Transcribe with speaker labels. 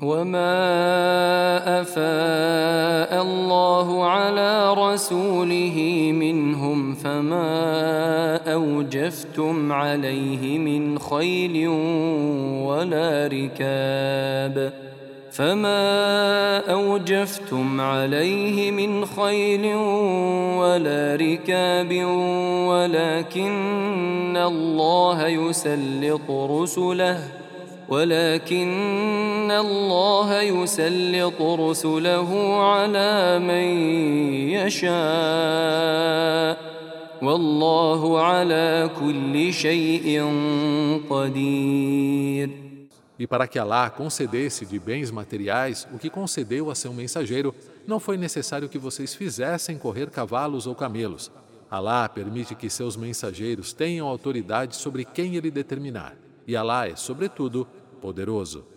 Speaker 1: وما أفاء الله على رسوله منهم فما أوجفتم عليه من خيل ولا ركاب ولكن الله يسلط رسله على من يشاء والله على كل شيء قدير.
Speaker 2: E para que Alá concedesse de bens materiais o que concedeu a seu mensageiro, não foi necessário que vocês fizessem correr cavalos ou camelos. Alá permite que seus mensageiros tenham autoridade sobre quem ele determinar. E Alá é, sobretudo, poderoso.